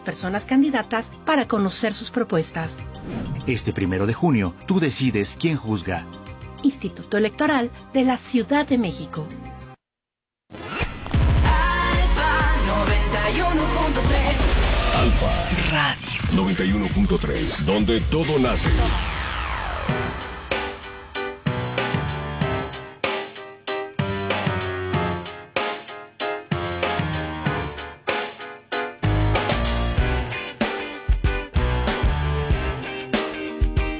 personas candidatas para conocer sus propuestas. Este 1 de junio, tú decides quién juzga. Instituto Electoral de la Ciudad de México. Alfa 91.3. Alfa Radio 91.3, donde todo nace.